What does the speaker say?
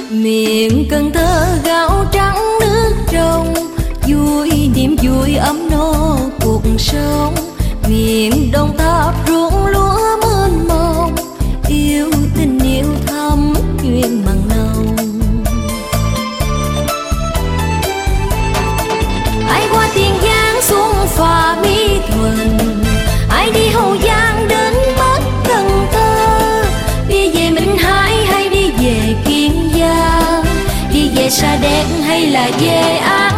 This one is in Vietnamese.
Miền Cần Thơ gạo trắng nước trong, vui niềm vui ấm no cuộc sống. Miền Đồng Tháp ruộng lúa mênh mông, yêu tình yêu thắm duyên mặn nồng. Ai qua Tiền Giang xuống phà Mỹ Thuận, ai đi Hậu Giang đến Bắc Cần Thơ. Đi về Minh Hải hay đi về Kiên Giang, đi về Sa Đéc hay là về An